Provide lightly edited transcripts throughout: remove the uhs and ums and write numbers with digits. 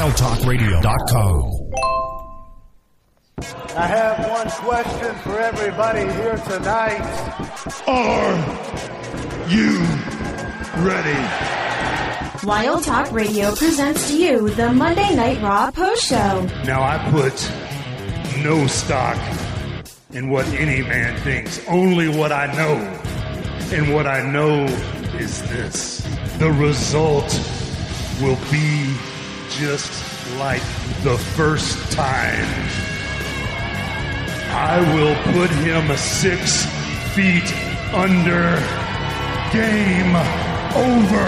WildTalkRadio.com. I have one question for everybody here tonight. Are you ready? Wild Talk Radio presents to you the Monday Night Raw Post Show. Now I put no stock in what any man thinks, only what I know. And what I know is this: the result will be just like the first time. I will put him 6 feet under. Game over.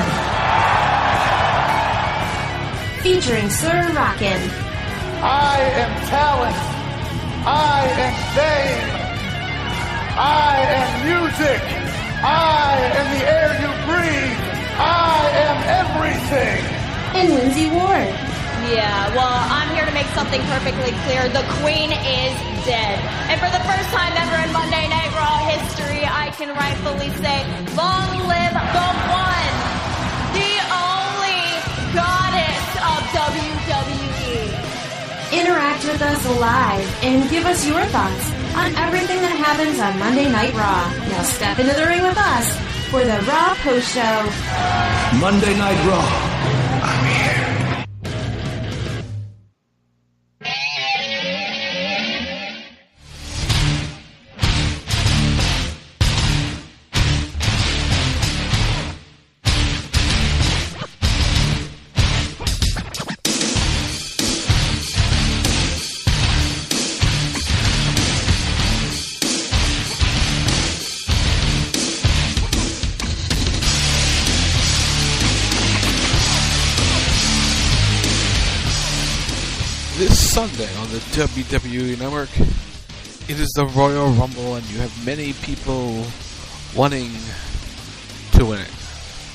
Featuring Sir Rockin'. I am talent. I am fame. I am music. I am the air you breathe. I am everything. And Lindsay Ward. Yeah, well, I'm here to make something perfectly clear. The Queen is dead. And for the first time ever in Monday Night Raw history, I can rightfully say, long live the one, the only goddess of WWE. Interact with us live and give us your thoughts on everything that happens on Monday Night Raw. Now step into the ring with us for the Raw Post Show. Monday Night Raw. I'm here. This Sunday on the WWE Network, it is the Royal Rumble, and you have many people wanting to win it.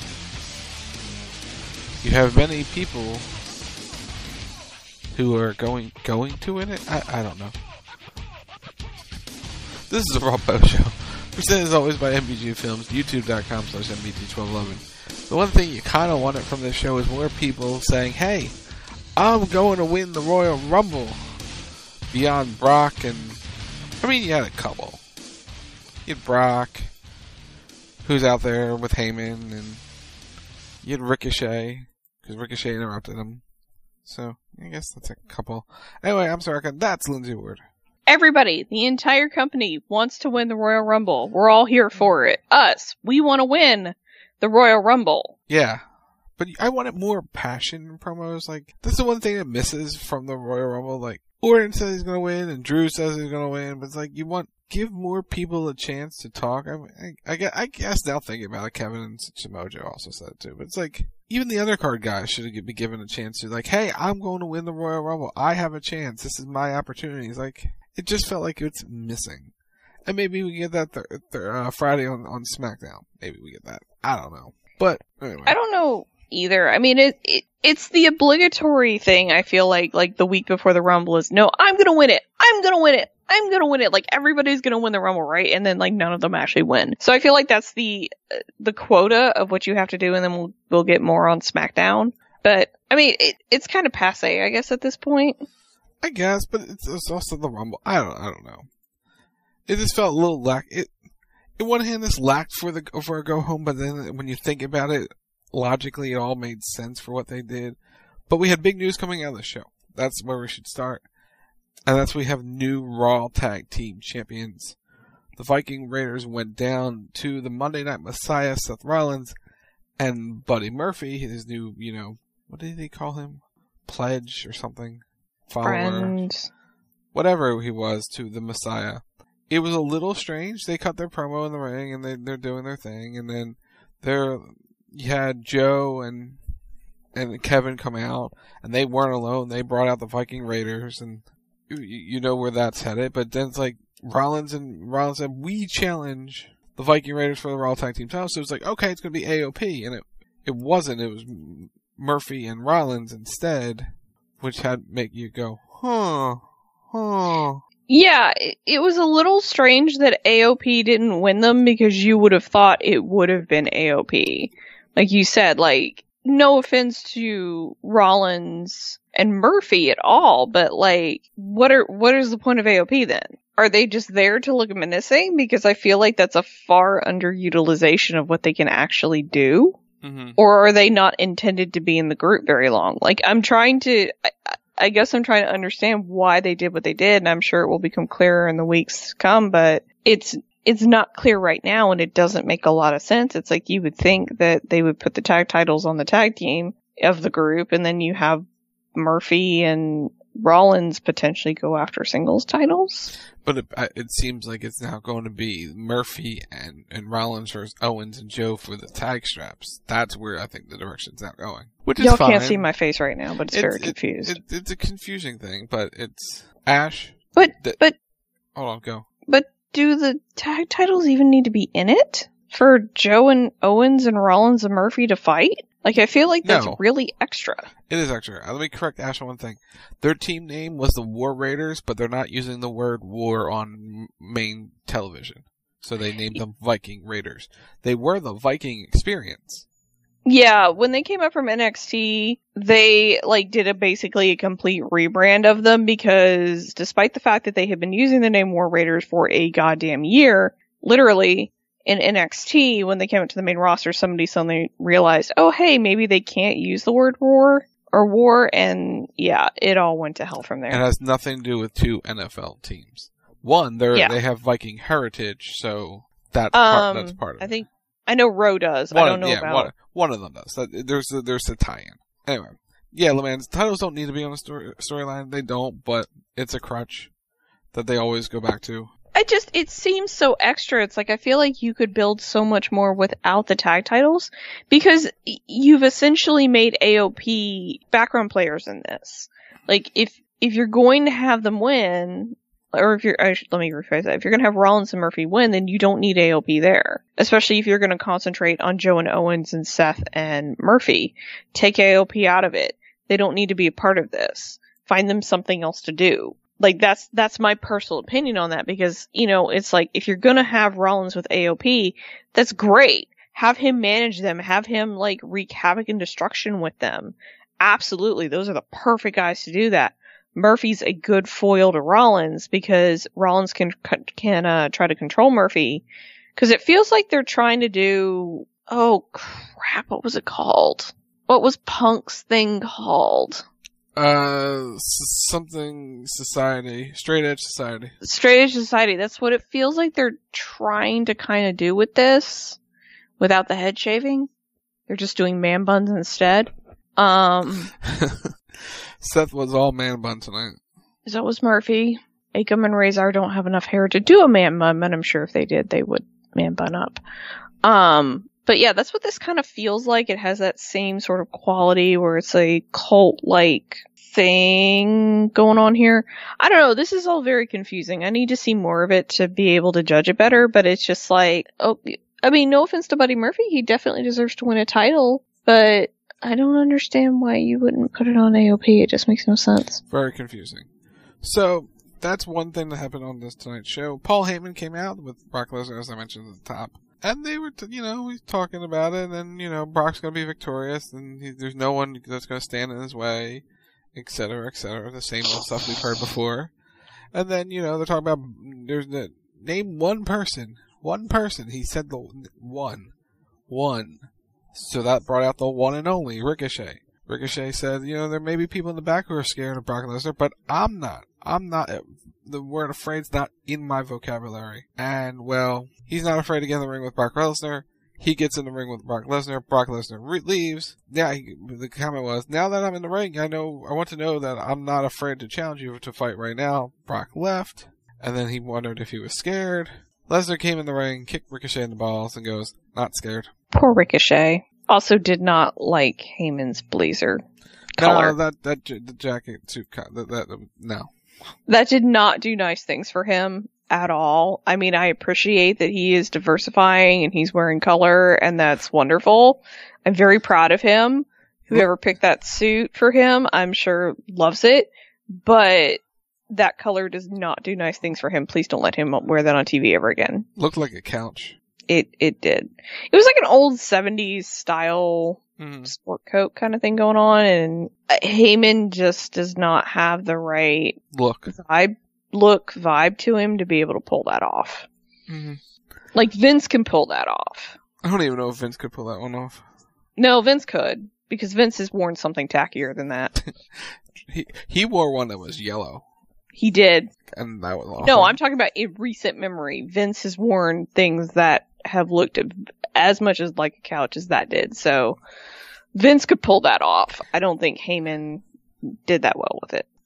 You have many people who are going to win it? I don't know. This is the Raw Post Show, presented as always by MBG Films, youtube.com/MBG1211. The one thing you kind of wanted from this show is more people saying, hey, I'm going to win the Royal Rumble. Beyond Brock and... I mean, you had a couple. You had Brock, who's out there with Heyman, and you had Ricochet, because Ricochet interrupted him. So, I guess that's a couple. Anyway, I'm sorry, that's Lindsay Ward. Everybody, the entire company wants to win the Royal Rumble. We're all here for it. Us, we want to win the Royal Rumble. Yeah. But I wanted more passion in promos. Like, that's the one thing that misses from the Royal Rumble. Like, Orton says he's going to win, and Drew says he's going to win. But it's like, give more people a chance to talk. I guess now thinking about it, Kevin and Samoa also said it too. But it's like, even the undercard guys should be given a chance to, like, hey, I'm going to win the Royal Rumble. I have a chance. This is my opportunity. It's like, it just felt like it's missing. And maybe we get that Friday on SmackDown. Maybe we get that. I don't know. But, anyway. I don't know either. I mean, it's the obligatory thing, I feel like the week before the Rumble is, no, I'm gonna win it. I'm gonna win it. I'm gonna win it. Like, everybody's gonna win the Rumble, right? And then, like, none of them actually win. So I feel like that's the quota of what you have to do, and then we'll get more on SmackDown. But, I mean, it's kind of passé, I guess, at this point. I guess, but it's also the Rumble. I don't know. It just felt a little in one hand, this lacked for a go home, but then when you think about it, logically, it all made sense for what they did. But we had big news coming out of the show. That's where we should start. And that's we have new Raw Tag Team Champions. The Viking Raiders went down to the Monday Night Messiah, Seth Rollins, and Buddy Murphy, his new, what did they call him? Pledge or something? Follower. Friend. Whatever he was to the Messiah. It was a little strange. They cut their promo in the ring, and they're doing their thing, and then you had Joe and Kevin come out, and they weren't alone. They brought out the Viking Raiders, and you know where that's headed. But then it's like Rollins said, we challenge the Viking Raiders for the Raw Tag Team title. So it's like, okay, it's going to be AOP, and it wasn't. It was Murphy and Rollins instead, which had make you go, huh. Yeah, it was a little strange that AOP didn't win them, because you would have thought it would have been AOP. Like you said, like, no offense to Rollins and Murphy at all, but like, what is the point of AOP then? Are they just there to look menacing? Because I feel like that's a far underutilization of what they can actually do. Mm-hmm. Or are they not intended to be in the group very long? Like, I guess I'm trying to understand why they did what they did, and I'm sure it will become clearer in the weeks to come, but it's not clear right now, and it doesn't make a lot of sense. It's like you would think that they would put the tag titles on the tag team of the group, and then you have Murphy and Rollins potentially go after singles titles. But it seems like it's now going to be Murphy and Rollins versus Owens and Joe for the tag straps. That's where I think the direction's now going. Which is Y'all fine. Can't see my face right now, but it's very confused. It's a confusing thing, but it's Ash. But hold on, go. But do the tag titles even need to be in it for Joe and Owens and Rollins and Murphy to fight? Like, I feel like that's really extra. It is extra. Let me correct Ash on one thing. Their team name was the War Raiders, but they're not using the word war on main television. So they named them Viking Raiders. They were the Viking Experience. Yeah, when they came up from NXT, they did basically a complete rebrand of them, because despite the fact that they had been using the name War Raiders for a goddamn year, literally in NXT, when they came up to the main roster, somebody suddenly realized, oh hey, maybe they can't use the word war, and yeah, it all went to hell from there. It has nothing to do with two NFL teams. One, they have Viking heritage, so that's part of it. I know Roe does. I don't know about... One of them does. There's a tie-in. Anyway. Yeah, LeMans, titles don't need to be on a storyline. They don't, but it's a crutch that they always go back to. It seems so extra. It's like, I feel like you could build so much more without the tag titles, because you've essentially made AOP background players in this. Like, if you're going to have them win, or let me rephrase that. If you're going to have Rollins and Murphy win, then you don't need AOP there. Especially if you're going to concentrate on Joe and Owens and Seth and Murphy. Take AOP out of it. They don't need to be a part of this. Find them something else to do. Like, that's my personal opinion on that, because, it's like, if you're gonna have Rollins with AOP, that's great. Have him manage them. Have him, wreak havoc and destruction with them. Absolutely. Those are the perfect guys to do that. Murphy's a good foil to Rollins, because Rollins can try to control Murphy. Because it feels like they're trying to do, oh crap, what was it called? What was Punk's thing called? Something society. Straight Edge Society. Straight Edge Society. That's what it feels like they're trying to kind of do with this, without the head shaving. They're just doing man buns instead. Seth was all man bun tonight. So was Murphy. Akam and Razor don't have enough hair to do a man bun, but I'm sure if they did, they would man bun up. But yeah, that's what this kind of feels like. It has that same sort of quality where it's a cult-like thing going on here. I don't know. This is all very confusing. I need to see more of it to be able to judge it better, but it's just like, no offense to Buddy Murphy. He definitely deserves to win a title, but I don't understand why you wouldn't put it on AOP. It just makes no sense. Very confusing. So, that's one thing that happened on this tonight's show. Paul Heyman came out with Brock Lesnar, as I mentioned at the top. And they were, he's talking about it, and, Brock's going to be victorious, and there's no one that's going to stand in his way, etc., etc. The same old stuff we've heard before. And then, they're talking about, name one person. One person. He said the one. One. So that brought out the one and only, Ricochet. Ricochet said, there may be people in the back who are scared of Brock Lesnar, but I'm not. The word afraid's not in my vocabulary. And, well, he's not afraid to get in the ring with Brock Lesnar. He gets in the ring with Brock Lesnar. Brock Lesnar leaves. Yeah, the comment was, now that I'm in the ring, I want to know that I'm not afraid to challenge you to fight right now. Brock left. And then he wondered if he was scared. Lesnar came in the ring, kicked Ricochet in the balls, and goes, not scared. Poor Ricochet. Also did not like Heyman's blazer color. No, the jacket suit, no. That did not do nice things for him at all. I mean, I appreciate that he is diversifying and he's wearing color, and that's wonderful. I'm very proud of him. Whoever picked that suit for him, I'm sure loves it, but that color does not do nice things for him. Please don't let him wear that on TV ever again. Looked like a couch. It did. It was like an old 70s style sport coat kind of thing going on, and Heyman just does not have the right vibe to him to be able to pull that off. Mm-hmm. Like Vince can pull that off. I don't even know if Vince could pull that one off. No, Vince could, because Vince has worn something tackier than that. he wore one that was yellow. He did. And that was awful. No, I'm talking about in recent memory. Vince has worn things that have looked as much as like a couch as that did. So Vince could pull that off. I don't think Heyman did that well with it.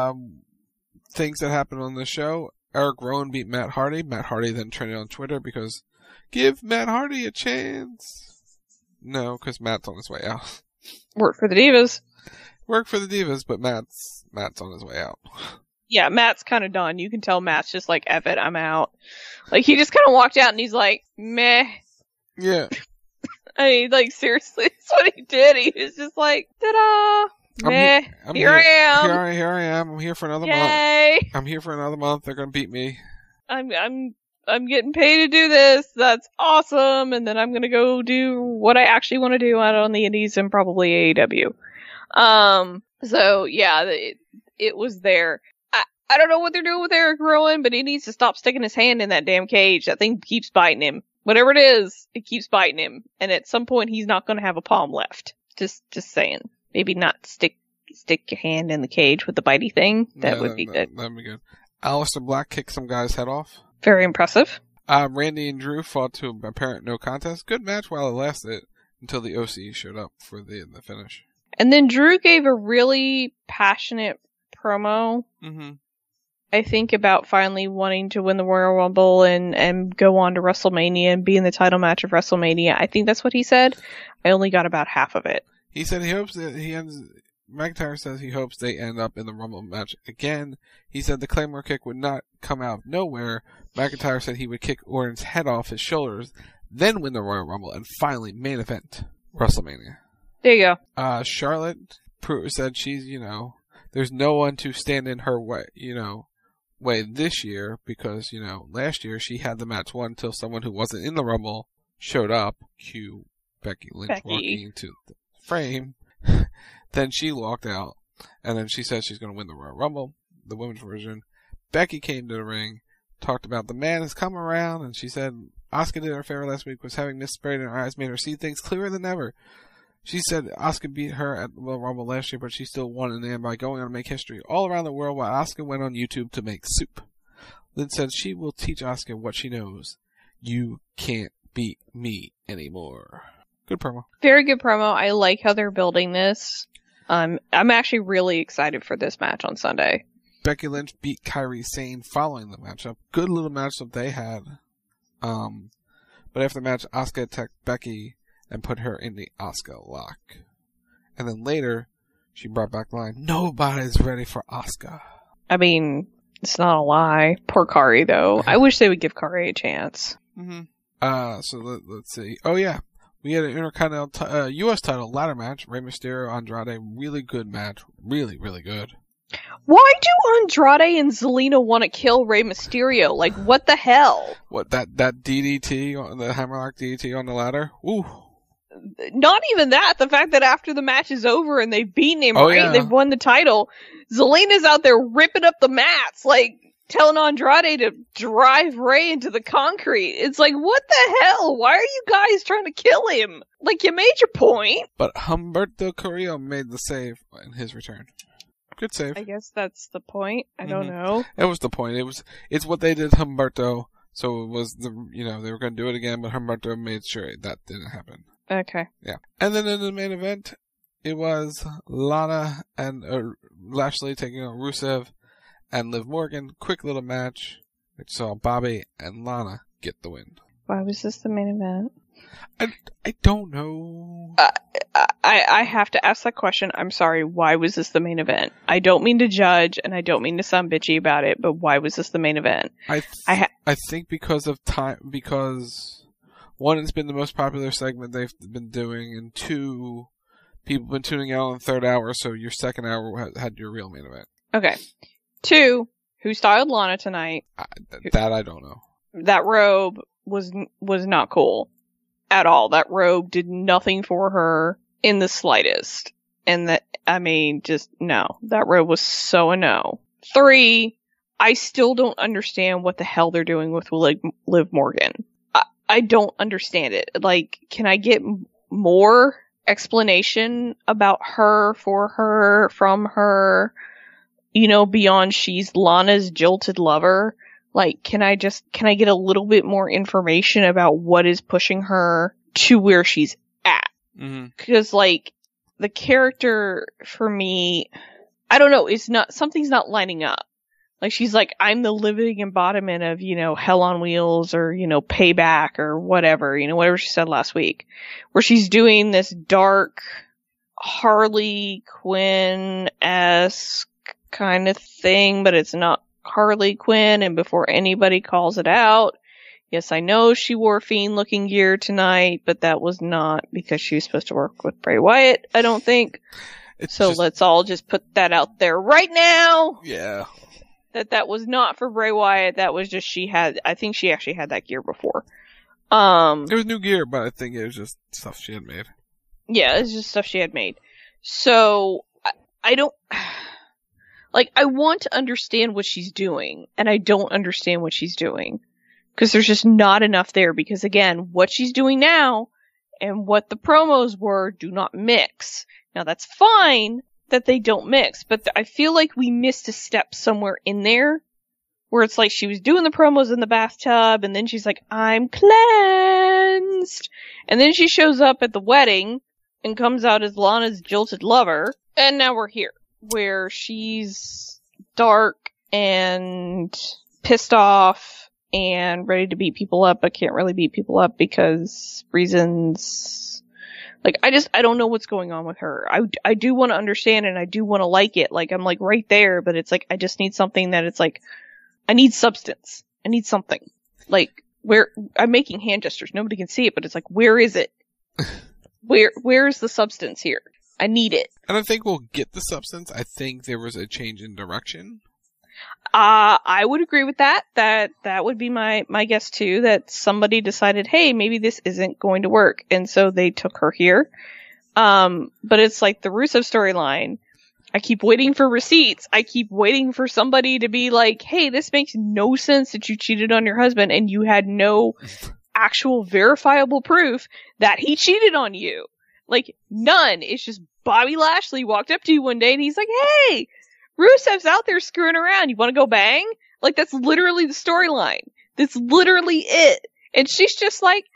Things that happened on the show. Eric Rowan beat Matt Hardy. Matt Hardy then trended on Twitter because give Matt Hardy a chance. No, because Matt's on his way out. Work for the Divas. Work for the Divas, but Matt's on his way out. Yeah, Matt's kind of done. You can tell Matt's just like, F it, I'm out. Like, he just kind of walked out and he's like, meh. Yeah. I mean, like, seriously, that's what he did. He was just like, ta-da! Meh. Here I am. Here I am. I'm here for another Yay. month. I'm here for another month. They're gonna beat me. I'm getting paid to do this. That's awesome. And then I'm gonna go do what I actually want to do out on the Indies and probably AEW. So yeah, it was there. I don't know what they're doing with Eric Rowan, but he needs to stop sticking his hand in that damn cage. That thing keeps biting him. Whatever it is, it keeps biting him. And at some point, he's not going to have a palm left. Just saying. Maybe not stick your hand in the cage with the bitey thing. That would be good. That'd be good. Aleister Black kicked some guy's head off. Very impressive. Randy and Drew fought to a apparent no contest. Good match while it lasted until the OC showed up for the finish. And then Drew gave a really passionate promo. Mm-hmm. I think about finally wanting to win the Royal Rumble and go on to WrestleMania and be in the title match of WrestleMania. I think that's what he said. I only got about half of it. He said he hopes that McIntyre says he hopes they end up in the Rumble match again. He said the Claymore kick would not come out of nowhere. McIntyre said he would kick Orton's head off his shoulders, then win the Royal Rumble, and finally main event WrestleMania. There you go. Charlotte said she's, there's no one to stand in her way, way this year because, last year she had the match won until someone who wasn't in the Rumble showed up. Cue Becky Lynch walking into the frame. Then she walked out, and then she said she's going to win the Royal Rumble, the women's version. Becky came to the ring, talked about the man has come around, and she said Asuka did her favor last week, was having mist sprayed in her eyes, made her see things clearer than ever. She said Asuka beat her at the Royal Rumble last year, but she still won in the end by going on to make history all around the world while Asuka went on YouTube to make soup. Lynn said she will teach Asuka what she knows. You can't beat me anymore. Good promo. Very good promo. I like how they're building this. I'm actually really excited for this match on Sunday. Becky Lynch beat Kairi Sane following the matchup. Good little matchup they had. But after the match, Asuka attacked Becky and put her in the Asuka lock. And then later, she brought back the line, nobody's ready for Asuka. I mean, it's not a lie. Poor Kairi, though. I wish they would give Kairi a chance. Mm-hmm. So let's see. Oh, yeah. We had an Intercontinental U.S. title ladder match. Rey Mysterio, Andrade. Really good match. Really, really good. Why do Andrade and Zelina want to kill Rey Mysterio? Like, what the hell? What, that DDT, the Hammerlock DDT on the ladder? Ooh. Not even that. The fact that after the match is over and they've beaten him, right? Yeah. They've won the title. Zelina's out there ripping up the mats, like, telling Andrade to drive Rey into the concrete. It's like, what the hell? Why are you guys trying to kill him? Like, you made your point. But Humberto Carrillo made the save in his return. Good save. I guess that's the point. I don't know. It was the point. It's what they did to Humberto. So it was they were going to do it again, but Humberto made sure that didn't happen. Okay. Yeah. And then in the main event, it was Lana and Lashley taking on Rusev and Liv Morgan. Quick little match, which saw Bobby and Lana get the win. Why was this the main event? I don't know. I have to ask that question. I'm sorry. Why was this the main event? I don't mean to judge, and I don't mean to sound bitchy about it, but why was this the main event? I think because of time. Because one, it's been the most popular segment they've been doing, and two, people have been tuning out on the third hour, so your second hour had your real main event. Okay. Two, who styled Lana tonight? That I don't know. That robe was not cool at all. That robe did nothing for her. in the slightest. And that, I mean, just no. That road was so a no. 3, I still don't understand what the hell they're doing with Liv Morgan. I don't understand it. Like, can I get more explanation about her, for her, from her, you know, beyond she's Lana's jilted lover? Like, can I get a little bit more information about what is pushing her to where she's at? Because, like, the character, for me, I don't know, something's not lining up. Like, she's like, I'm the living embodiment of, you know, Hell on Wheels or, you know, Payback or whatever, you know, whatever she said last week. Where she's doing this dark Harley Quinn-esque kind of thing, but it's not Harley Quinn, and before anybody calls it out, yes, I know she wore Fiend-looking gear tonight, but that was not because she was supposed to work with Bray Wyatt, I don't think. Let's all just put that out there right now. Yeah. That was not for Bray Wyatt. That was just I think she actually had that gear before. It was new gear, but I think it was just stuff she had made. Yeah, it's just stuff she had made. So, I don't, like, I want to understand what she's doing, and I don't understand what she's doing. Because there's just not enough there, because again, what she's doing now, and what the promos were, do not mix. Now that's fine, that they don't mix, but I feel like we missed a step somewhere in there where it's like she was doing the promos in the bathtub and then she's like, I'm cleansed, and then she shows up at the wedding and comes out as Lana's jilted lover, and now we're here where she's dark and pissed off and ready to beat people up but can't really beat people up because reasons. Like, I don't know what's going on with her. I do want to understand and I do want to like it. Like, I'm like right there, but it's like, I just need something that it's like, I need substance. I need something. Like, where, I'm making hand gestures. Nobody can see it, but it's like, where is it? Where's the substance here? I need it. And I think we'll get the substance. I think there was a change in direction. I would agree with that. That would be my guess too, that somebody decided, hey, maybe this isn't going to work. And so they took her here. But it's like the Rusev storyline. I keep waiting for receipts. I keep waiting for somebody to be like, hey, this makes no sense that you cheated on your husband and you had no actual verifiable proof that he cheated on you. Like, none. It's just Bobby Lashley walked up to you one day and he's like, hey, Rusev's out there screwing around. You want to go bang? Like, that's literally the storyline. That's literally it. And she's just like,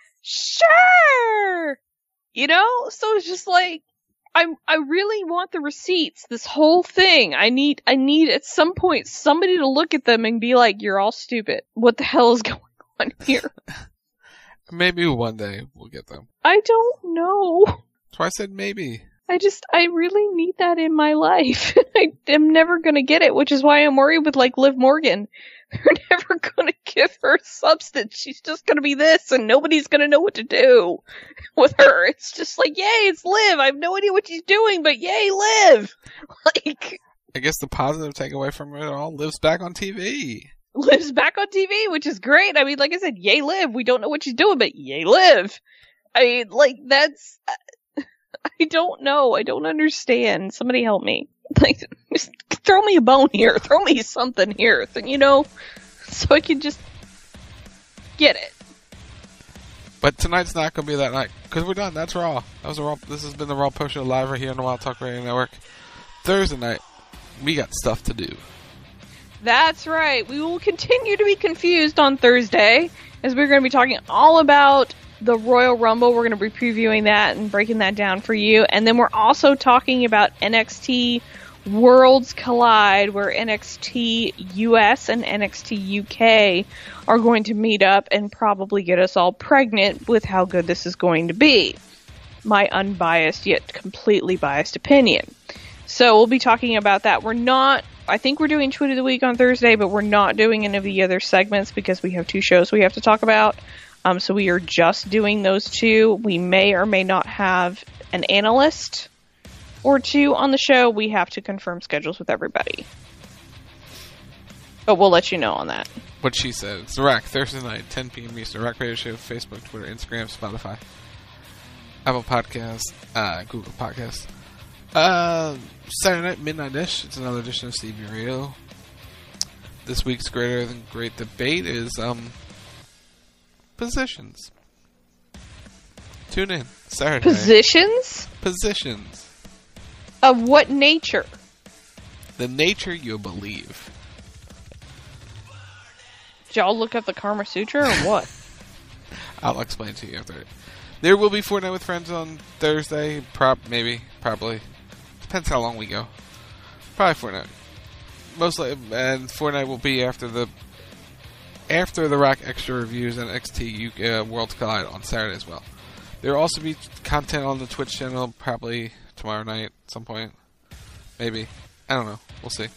sure! You know? So it's just like, I really want the receipts. This whole thing. I need at some point somebody to look at them and be like, you're all stupid. What the hell is going on here? Maybe one day we'll get them. I don't know. That's why I said maybe. I really need that in my life. I am never gonna get it, which is why I'm worried with, like, Liv Morgan. They're never gonna give her substance. She's just gonna be this, and nobody's gonna know what to do with her. It's just like, yay, it's Liv. I have no idea what she's doing, but yay, Liv! Like, I guess the positive takeaway from it all, Liv's back on TV. Liv's back on TV, which is great. I mean, like I said, yay, Liv. We don't know what she's doing, but yay, Liv. I mean, like, that's... I don't know. I don't understand. Somebody help me. Like, just throw me a bone here. Throw me something here. You know? So I can just get it. But tonight's not going to be that night. Because we're done. That's Raw. This has been the Raw Post Show live right here on the Wild Talk Radio Network. Thursday night, we got stuff to do. That's right. We will continue to be confused on Thursday, as we're going to be talking all about the Royal Rumble. We're going to be previewing that and breaking that down for you. And then we're also talking about NXT Worlds Collide, where NXT US and NXT UK are going to meet up and probably get us all pregnant with how good this is going to be. My unbiased yet completely biased opinion. So we'll be talking about that. I think we're doing Tweet of the Week on Thursday, but we're not doing any of the other segments because we have 2 shows we have to talk about. So we are just doing those 2. We may or may not have an analyst or 2 on the show. We have to confirm schedules with everybody. But we'll let you know on that. What she said. It's The Rack, Thursday night, 10 p.m. Eastern. Rack Radio Show, Facebook, Twitter, Instagram, Spotify. Apple Podcasts, Google Podcasts. Saturday night, Midnight Dish. It's another edition of Stevie Radio. This week's Greater Than Great Debate is, positions. Tune in. Saturday. Positions? Positions. Of what nature? The nature you believe. Did y'all look up the Karma Sutra or what? I'll explain to you after it. There will be Fortnite with Friends on Thursday. Probably. Depends how long we go. Probably Fortnite. Mostly, and Fortnite will be after the Rock Extra Reviews and XT Worlds Collide on Saturday as well. There will also be content on the Twitch channel probably tomorrow night at some point. Maybe. I don't know. We'll see.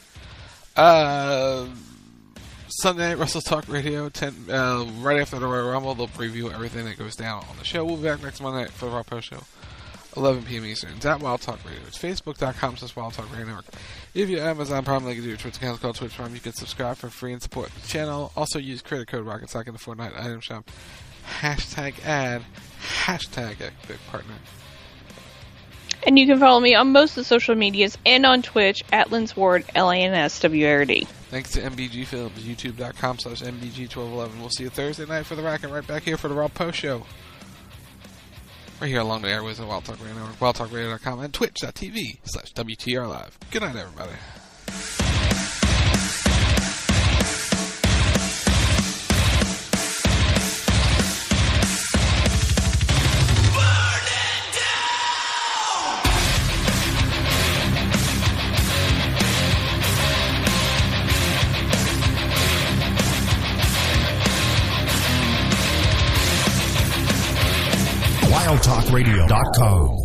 Sunday night, Russell's Talk Radio, right after the Royal Rumble, they'll preview everything that goes down on the show. We'll be back next Monday night for the Raw Post Show, 11 p.m. Eastern. It's at Wild Talk Radio. It's Facebook.com/Wild Talk Radio Network. If you have Amazon Prime, like you do your Twitch account called Twitch Prime, you can subscribe for free and support the channel. Also use creator code ROCKETSOCK in the Fortnite item shop. #ad, #Epic Partner. And you can follow me on most of the social medias and on Twitch at Linsward, LANSWARD. Thanks to MBG Films, youtube.com/MBG1211. We'll see you Thursday night for the Rock and right back here for the Raw Post Show. Right here along the airways of Wild Talk Radio Network, wildtalkradio.com, and twitch.tv/WTR Live. Good night, everybody. WildTalkRadio.com